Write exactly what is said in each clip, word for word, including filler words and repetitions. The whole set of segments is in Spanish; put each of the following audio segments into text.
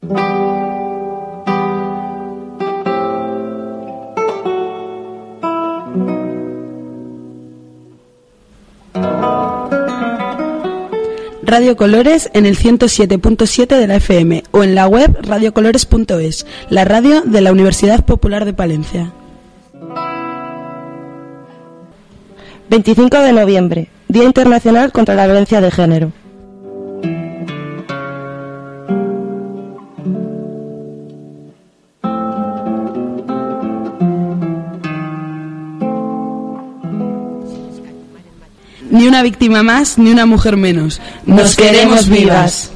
Radio Colores en el ciento siete punto siete de la F M o en la web radio colores punto es, la radio de la Universidad Popular de Palencia. veinticinco de noviembre, Día Internacional contra la Violencia de Género. Ni una víctima más, ni una mujer menos. Nos queremos vivas.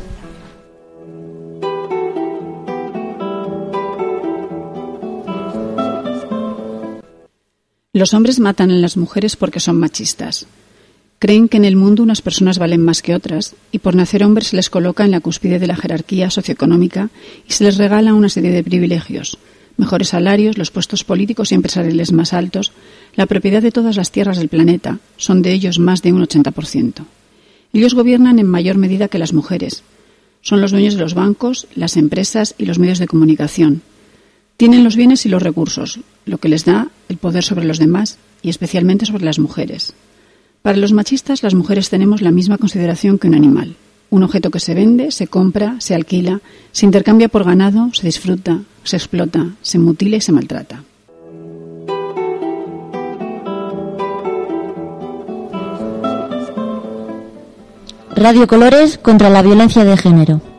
Los hombres matan a las mujeres porque son machistas. Creen que en el mundo unas personas valen más que otras y por nacer hombres se les coloca en la cúspide de la jerarquía socioeconómica y se les regala una serie de privilegios. Mejores salarios, los puestos políticos y empresariales más altos, la propiedad de todas las tierras del planeta, son de ellos más de un ochenta por ciento. Ellos gobiernan en mayor medida que las mujeres. Son los dueños de los bancos, las empresas y los medios de comunicación. Tienen los bienes y los recursos, lo que les da el poder sobre los demás y especialmente sobre las mujeres. Para los machistas, las mujeres tenemos la misma consideración que un animal. Un objeto que se vende, se compra, se alquila, se intercambia por ganado, se disfruta, se explota, se mutila y se maltrata. Radio Colores contra la violencia de género.